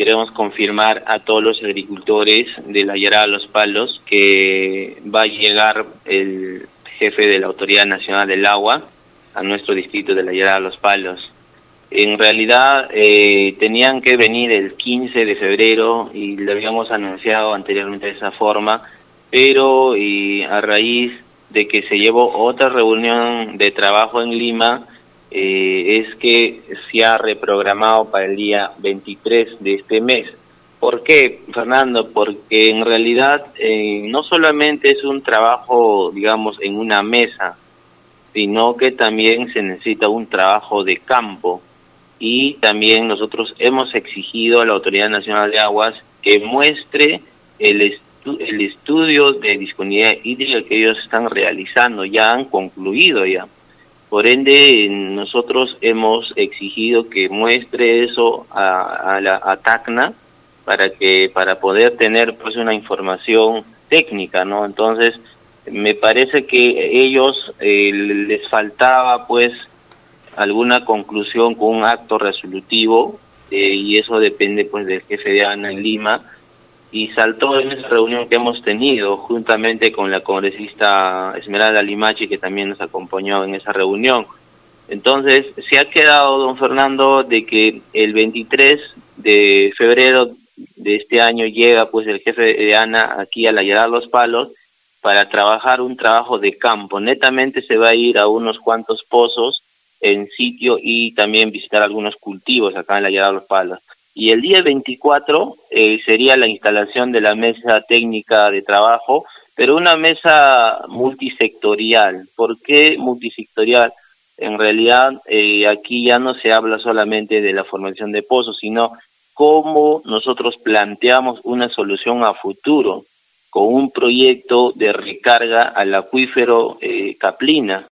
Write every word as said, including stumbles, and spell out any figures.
queremos confirmar a todos los agricultores de la Yarada Los Palos que va a llegar el jefe de la Autoridad Nacional del Agua a nuestro distrito de la Yarada Los Palos. En realidad eh, tenían que venir el quince de febrero y lo habíamos anunciado anteriormente de esa forma, pero y a raíz de que se llevó otra reunión de trabajo en Lima, eh, es que se ha reprogramado para el día veintitrés de este mes. ¿Por qué, Fernando? Porque en realidad eh, no solamente es un trabajo, digamos, en una mesa, sino que también se necesita un trabajo de campo. Y también nosotros hemos exigido a la Autoridad Nacional de Aguas que muestre el, estu el estudio de disponibilidad hídrica que ellos están realizando, ya han concluido ya. Por ende, nosotros hemos exigido que muestre eso a, a la a Tacna para que para poder tener pues una información técnica, ¿no? Entonces, me parece que ellos eh, les faltaba pues alguna conclusión con un acto resolutivo, eh, y eso depende pues del jefe de ANA en Lima, y saltó en esa reunión que hemos tenido juntamente con la congresista Esmeralda Limachi, que también nos acompañó en esa reunión. Entonces se ha quedado, don Fernando, de que el veintitrés de febrero de este año llega pues el jefe de ANA aquí a la Yarada Los Palos para trabajar un trabajo de campo. Netamente se va a ir a unos cuantos pozos en sitio y también visitar algunos cultivos acá en la Yarada Los Palos. Y el día veinticuatro eh, sería la instalación de la mesa técnica de trabajo, pero una mesa multisectorial. ¿Por qué multisectorial? En realidad eh, aquí ya no se habla solamente de la formación de pozos, sino cómo nosotros planteamos una solución a futuro con un proyecto de recarga al acuífero eh, Caplina.